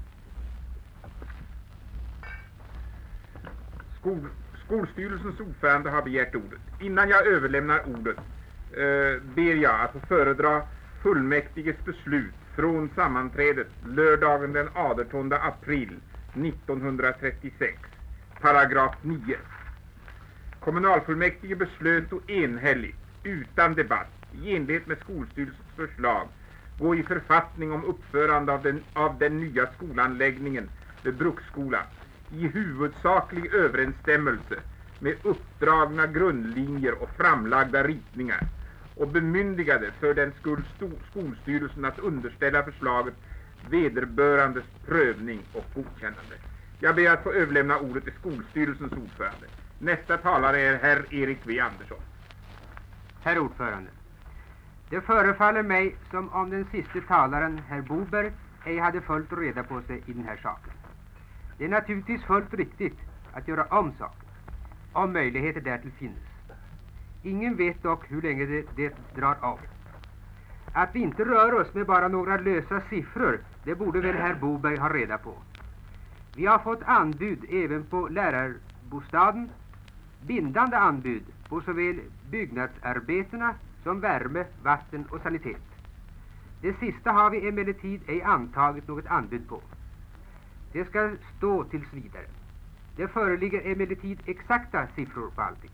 Skolstyrelsens ordförande har begärt ordet. Innan jag överlämnar ordet ber jag att få föredra fullmäktiges beslut från sammanträdet lördagen den 18 april 1936, paragraf 9. Kommunalfullmäktige beslöt då enhälligt, utan debatt, i enlighet med skolstyrelsens förslag, gå i författning om uppförande av den nya skolanläggningen vid Bruksskolan i huvudsaklig överensstämmelse med uppdragna grundlinjer och framlagda ritningar, och bemyndigade för den skull skolstyrelsen att underställa förslaget vederbörandes prövning och godkännande. Jag ber att få överlämna ordet till skolstyrelsens ordförande. Nästa talare är herr Erik V. Andersson. Herr ordförande, det förefaller mig som om den sista talaren, herr Boberg, ej hade fullt reda på sig i den här saken. Det är naturligtvis fullt riktigt att göra om saken, om möjligheter därtill finns. Ingen vet dock hur länge det drar av. Att vi inte rör oss med bara några lösa siffror, det borde väl herr Boberg ha reda på. Vi har fått anbud även på lärarbostaden, bindande anbud på såväl byggnadsarbetena som värme, vatten och sanitet. Det sista har vi emellertid ej antagit något anbud på. Det ska stå tills vidare. Det föreligger emellertid exakta siffror på allting.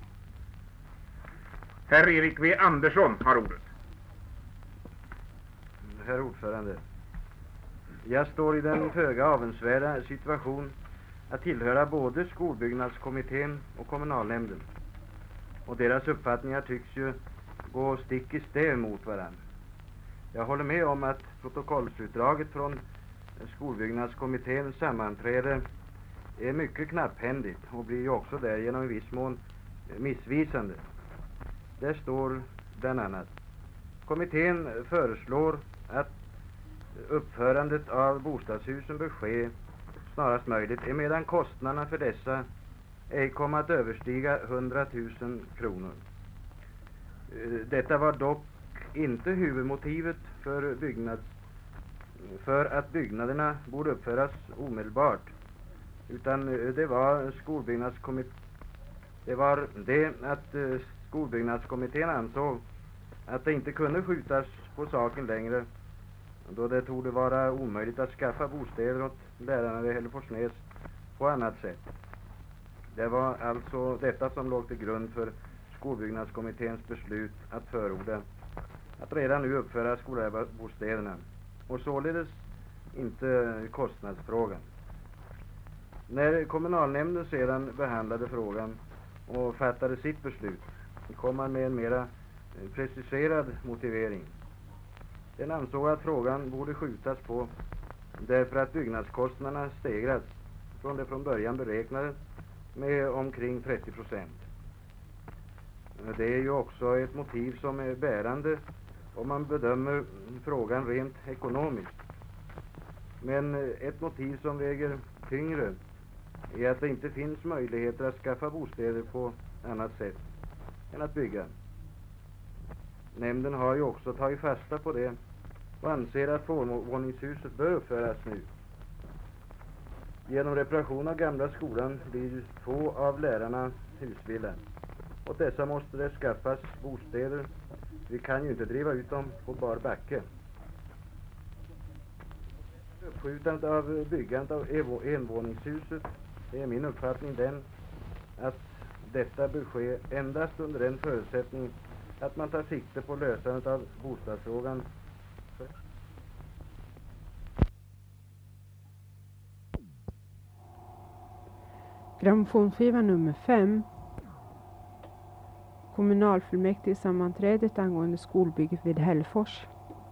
Herr Erik V. Andersson har ordet. Herr ordförande, jag står i den föga avundsvärda situation att tillhöra både skolbyggnadskommittén och kommunalnämnden. Och deras uppfattningar tycks ju gå stick i stäv mot varandra. Jag håller med om att protokollsutdraget från skolbyggnadskommitténs sammanträde är mycket knapphändigt och blir ju också därigenom i viss mån missvisande. Där står bland annat: kommittén föreslår att uppförandet av bostadshusen bör ske snarast möjligt, emedan kostnaderna för dessa ej kommer att överstiga 100 000 kronor. Detta var dock inte huvudmotivet för att byggnaderna borde uppföras omedelbart, utan det var skolbyggnadskommittén ansåg att det inte kunde skjutas på saken längre, då det torde vara omöjligt att skaffa bostäder åt lärarna vid Hälleforsnäs på annat sätt. Det var alltså detta som låg till grund för skolbyggnadskommitténs beslut att förorda att redan nu uppföra skolbostäderna, och således inte kostnadsfrågan. När kommunalnämnden sedan behandlade frågan och fattade sitt beslut, kom man med en mera preciserad motivering. Den ansåg att frågan borde skjutas på därför att byggnadskostnaderna stegrats från det från början beräknade med omkring 30%. Det är ju också ett motiv som är bärande om man bedömer frågan rent ekonomiskt. Men ett motiv som väger tyngre är att det inte finns möjligheter att skaffa bostäder på annat sätt än att bygga. Nämnden har ju också tagit fasta på det och anser att tvåvåningshuset bör uppföras nu. Genom reparation av gamla skolan blir 2 av lärarna husvilla. Och dessa måste det skaffas bostäder. Vi kan ju inte driva ut dem på bar backe. Uppskjutandet av byggandet av envåningshuset är min uppfattning den att detta bör ske endast under den förutsättning att man tar sikte på lösandet av bostadsfrågan. Grammofonskiva nummer 5. Kommunalfullmäktige sammanträdet angående skolbygget vid Hällefors.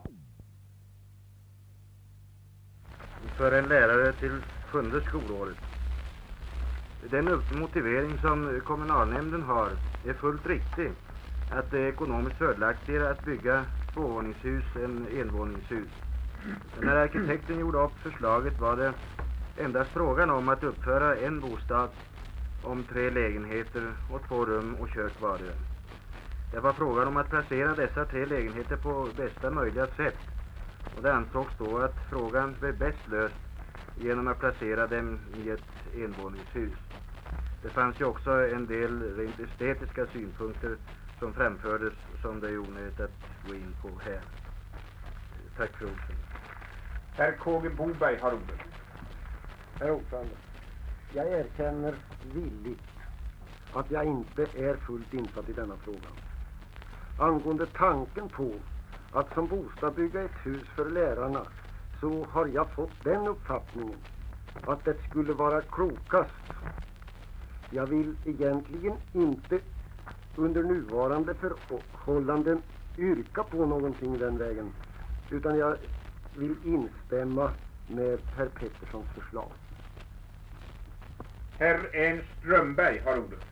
För en lärare till 7:e skolåret. Den motivering som kommunalnämnden har är fullt riktig. Att det är ekonomiskt fördelaktigare att bygga 2-våningshus än envåningshus. När arkitekten gjorde upp förslaget var det endast frågan om att uppföra en bostad om 3 lägenheter och 2 rum och kök vardera. Det var frågan om att placera dessa 3 lägenheter på bästa möjliga sätt. Och det ansågs då att frågan blev bäst löst genom att placera dem i ett envåningshus. Det fanns ju också en del rent estetiska synpunkter som framfördes som det är onödigt att gå in på här. Tack för ordet. Herr K.G. Boberg har ordet. Herr ordförande, jag erkänner villigt att jag inte är fullt insatt i denna fråga. Angående tanken på att som bostad bygga ett hus för lärarna, så har jag fått den uppfattningen att det skulle vara klokast. Jag vill egentligen inte under nuvarande förhållanden yrka på någonting i den vägen, utan jag vill instämma med herr Petterssons förslag. Herr Ernst Strömberg har ordet.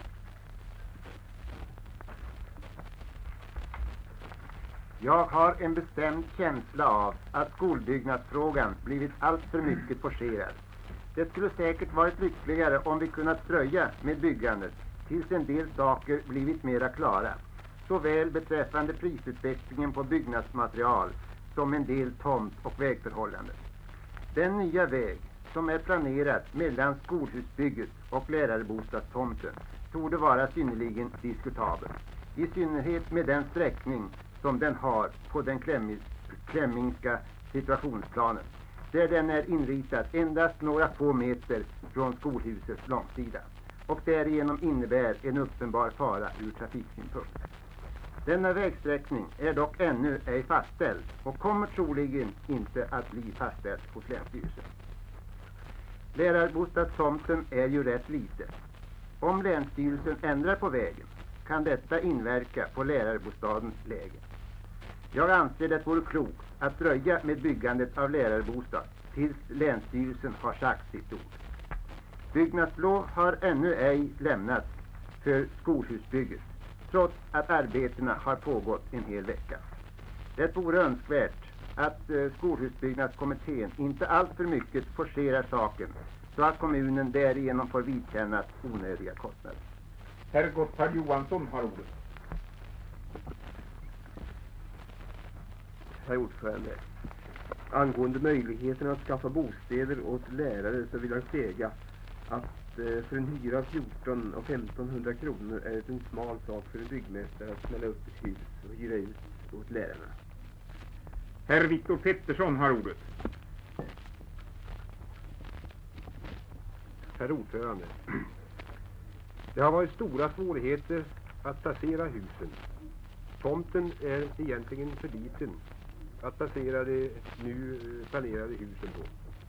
Jag har en bestämd känsla av att skolbyggnadsfrågan blivit allt för mycket forcerad. Det skulle säkert varit lyckligare om vi kunnat dröja med byggandet tills en del saker blivit mera klara, såväl beträffande prisutvecklingen på byggnadsmaterial som en del tomt- och vägförhållanden. Den nya väg som är planerad mellan skolhusbygget och lärarbostadstomten torde vara synnerligen diskutabel, i synnerhet med den sträckning som den har på den Klämmingska situationsplanen, där den är inritad endast några få meter från skolhusets långsida och därigenom innebär en uppenbar fara ur trafiksynpunkt. Denna vägsträckning är dock ännu ej fastställd och kommer troligen inte att bli fastställd hos länsstyrelsen. Lärarbostadstomten är ju rätt liten. Om länsstyrelsen ändrar på vägen kan detta inverka på lärarbostadens läge. Jag anser det vore klokt att dröja med byggandet av lärarbostad tills länsstyrelsen har sagt sitt ord. Byggnadslov har ännu ej lämnats för skolhusbygget, trots att arbetena har pågått en hel vecka. Det vore önskvärt att skolhusbyggnadskommittén inte alltför mycket forcerar saken, så att kommunen därigenom får vidkännas onödiga kostnader. Herr Gotthard Johansson har ordet. Herr ordförande, angående möjligheten att skaffa bostäder åt lärare så vill jag säga att för en hyra av 14 och 1500 kronor är det en smal sak för en byggmästare att smälla upp ett hus och hyra ut åt lärarna. Herr Viktor Pettersson har ordet. Herr ordförande, det har varit stora svårigheter att placera husen. Tomten är egentligen för liten att placera de nu planerade husen på.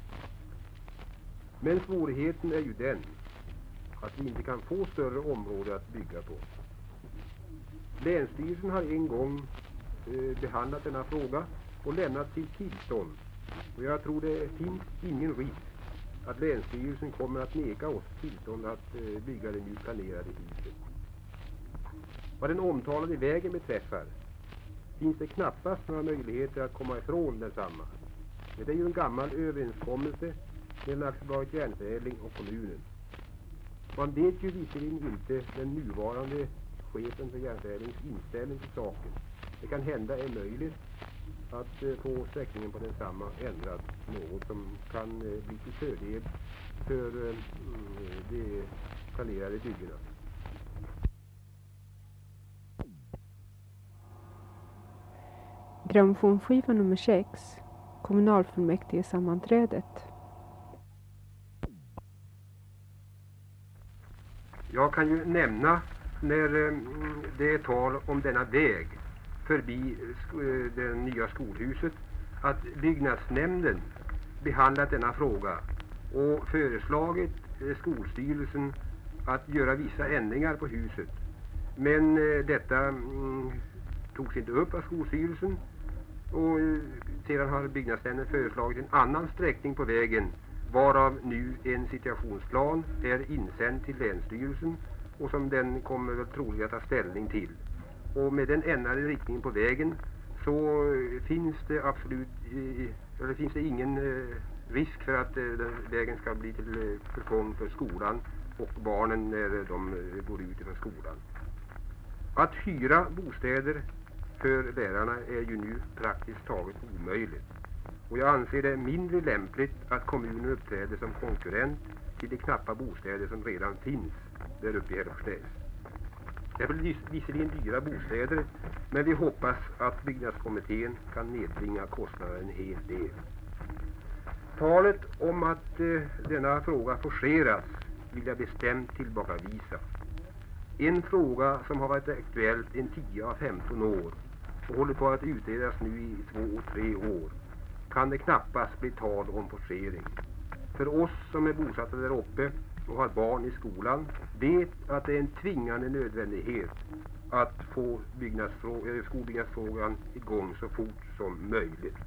Men svårigheten är ju den att vi inte kan få större område att bygga på. Länsstyrelsen har en gång behandlat denna fråga och lämnat sitt tillstånd. Och jag tror det finns ingen risk att länsstyrelsen kommer att neka oss tillstånd att bygga det nu planerade huset. Vad den omtalade vägen beträffar finns det knappast några möjligheter att komma ifrån densamma. Men det är ju en gammal överenskommelse mellan AB Järnförädling och kommunen. Man vet ju visserligen inte den nuvarande chefen för Järnförädlings inställning till saken. Det kan hända är möjligt att få sträckningen på densamma ändrad, något som kan bli till fördel för de planerade byggena. Grammofonskiva nummer 6. Kommunalfullmäktigesammanträdet. Jag kan ju nämna när det är tal om denna väg förbi det nya skolhuset att byggnadsnämnden behandlat denna fråga och föreslagit skolstyrelsen att göra vissa ändringar på huset. Men detta togs inte upp av skolstyrelsen, och sedan har byggnadsnämnden föreslagit en annan sträckning på vägen, varav nu en situationsplan är insänd till länsstyrelsen och som den kommer väl troligen att ta ställning till. Och med den ändrade riktningen på vägen så finns det ingen risk för att vägen ska bli till förfång för skolan och barnen när de går ut från skolan. Att hyra bostäder för lärarna är ju nu praktiskt taget omöjligt. Och jag anser det mindre lämpligt att kommunen uppträder som konkurrent till de knappa bostäder som redan finns där uppe i Hälleforsnäs. Det är väl visserligen dyra bostäder, men vi hoppas att byggnadskommittén kan nedbringa kostnaden en hel del. Talet om att denna fråga forceras vill jag bestämt tillbakavisa. En fråga som har varit aktuellt en 10-15 år och håller på att utredas nu i 2-3 år kan det knappast bli tal om forcering. För oss som är bosatta där uppe och har barn i skolan vet att det är en tvingande nödvändighet att få skolbyggnadsfrågan igång så fort som möjligt.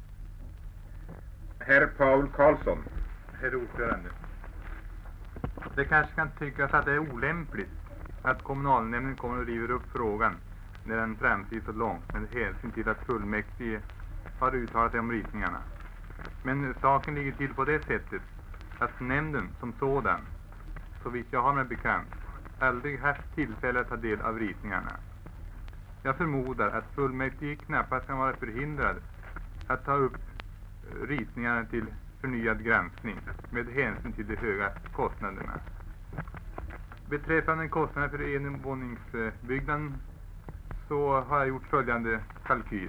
Herr Paul Karlsson. Herr ordförande. Det kanske kan tyckas att det är olämpligt att kommunalnämnden kommer och river upp frågan när den framskrider så långt med hänsyn till att fullmäktige har uttalat sig om ritningarna. Men saken ligger till på det sättet att nämnden som sådan, så vitt jag har mig bekant, aldrig haft tillfälle att ta del av ritningarna. Jag förmodar att fullmäktige knappast kan vara förhindrad att ta upp ritningarna till förnyad granskning med hänsyn till de höga kostnaderna. Beträffande kostnaden för envåningsbyggnaden så har jag gjort följande kalkyl.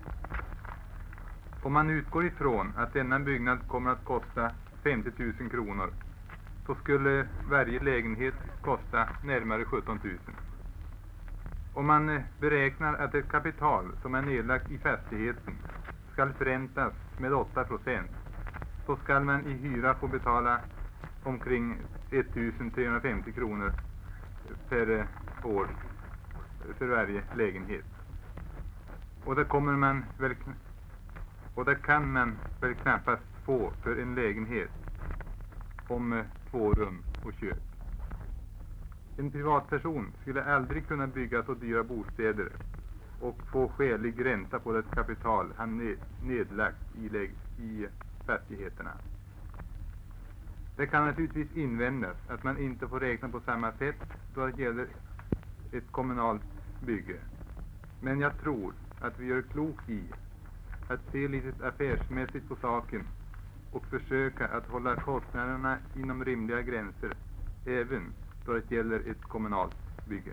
Om man utgår ifrån att denna byggnad kommer att kosta 50 000 kronor, så skulle varje lägenhet kosta närmare 17 000. Om man beräknar att ett kapital som är nedlagt i fastigheten skall förräntas med 8%, så skall man i hyra få betala omkring 1350 kronor per år för varje lägenhet. Och det kan man väl knappast få för en lägenhet om 2 rum och kök. En privatperson skulle aldrig kunna bygga så dyra bostäder och få skälig ränta på det kapital han nedlagt i fastigheterna. Det kan naturligtvis invändas att man inte får räkna på samma sätt då det gäller ett kommunalt bygge. Men jag tror att vi gör klokt i att se lite affärsmässigt på saken och försöka att hålla kostnaderna inom rimliga gränser även då det gäller ett kommunalt bygge.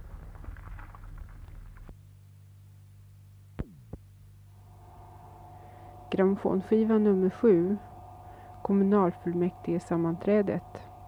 Grammofonskiva nummer 7. Kommunalfullmäktigesammanträdet.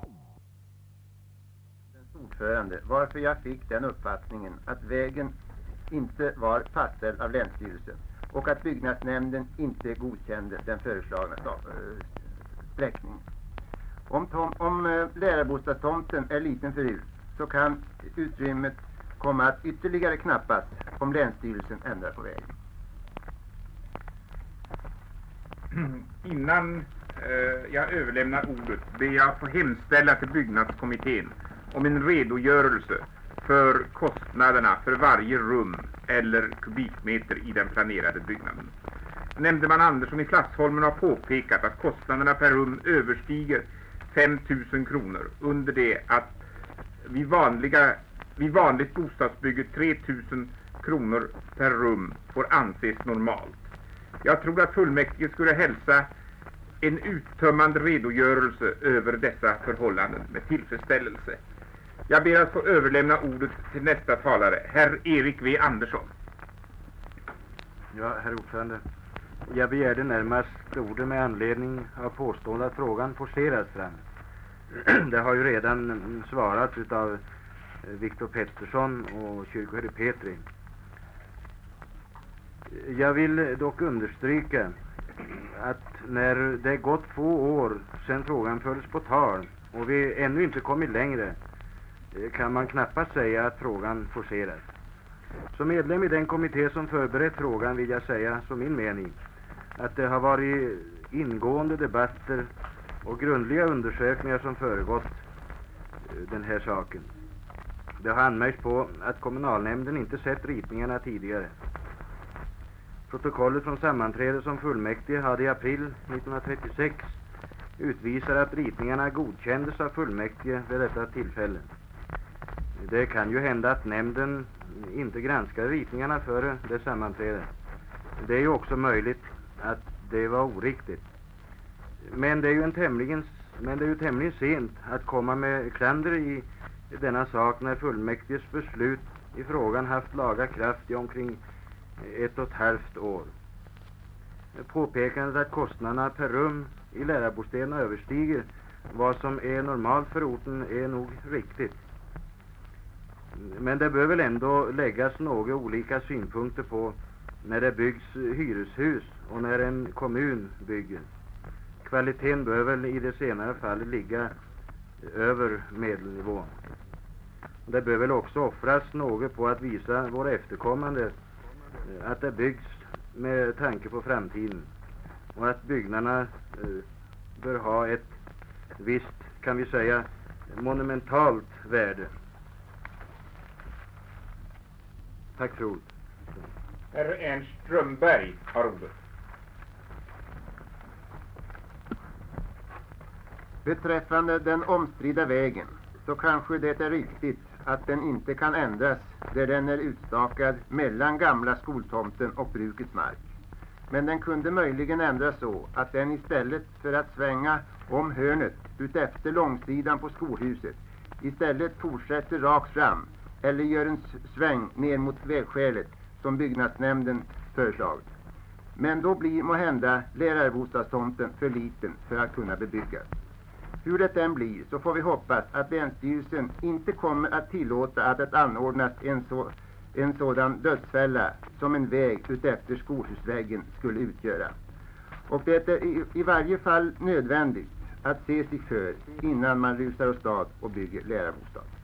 Ordförande, varför jag fick den uppfattningen att vägen inte var fastställd av länsstyrelsen och att byggnadsnämnden inte godkände den föreslagna sträckningen. Om lärarbostadstomten är liten förut, så kan utrymmet komma att ytterligare knappas om länsstyrelsen ändrar på vägen. Innan jag överlämnar ordet ber jag få hemställa till byggnadskommittén om en redogörelse för kostnaderna för varje rum eller kubikmeter i den planerade byggnaden. Nämndeman Andersson i Flassholmen har påpekat att kostnaderna per rum överstiger 5 000 kronor, under det att vid vanligt bostadsbygge 3 000 kronor per rum får anses normalt. Jag tror att fullmäktige skulle hälsa en uttömmande redogörelse över dessa förhållanden med tillfredsställelse. Jag ber att få överlämna ordet till nästa talare, herr Erik V. Andersson. Ja, herr ordförande. Jag begärde närmast ordet med anledning av påståendet att frågan forcerats fram. Det har ju redan svarats av Viktor Pettersson och kyrkoherde Petri. Jag vill dock understryka att när det gått 2 år sedan frågan fördes på tal och vi ännu inte kommit längre, kan man knappast säga att frågan forceras. Som medlem i den kommitté som förberett frågan vill jag säga som min mening att det har varit ingående debatter och grundliga undersökningar som föregått den här saken. Det har anmärkts på att kommunalnämnden inte sett ritningarna tidigare. Protokollet från sammanträdet som fullmäktige hade i april 1936 utvisar att ritningarna godkändes av fullmäktige vid detta tillfälle. Det kan ju hända att nämnden inte granskade ritningarna före det sammanträdet. Det är ju också möjligt att det var oriktigt. Men det är ju tämligen sent att komma med klander i denna sak när fullmäktiges beslut i frågan haft laga kraft i omkring 1,5 år. Påpekandet att kostnaderna per rum i lärarbostäderna överstiger vad som är normalt för orten är nog riktigt. Men det bör väl ändå läggas några olika synpunkter på när det byggs hyreshus och när en kommun bygger. Kvaliteten bör väl i det senare fallet ligga över medelnivån. Det bör väl också offras något på att visa våra efterkommande att det byggs med tanke på framtiden och att byggnaderna bör ha ett visst, kan vi säga, monumentalt värde. Tack för ordet. Herr Ernst Strömberg har ordet. Beträffande den omstridda vägen så kanske det är riktigt att den inte kan ändras där den är utstakad mellan gamla skoltomten och brukets mark. Men den kunde möjligen ändras så att den istället för att svänga om hörnet utefter långsidan på skolhuset istället fortsätter rakt fram eller gör en sväng ner mot vägskälet som byggnadsnämnden föreslagit. Men då blir måhända lärarbostadstomten för liten för att kunna bebyggas. Hur det än blir så får vi hoppas att länsstyrelsen inte kommer att tillåta att det anordnas en sådan dödsfälla som en väg utefter skolhusväggen skulle utgöra. Och det är i varje fall nödvändigt att se sig för innan man rusar åstad och bygger lärarbostad.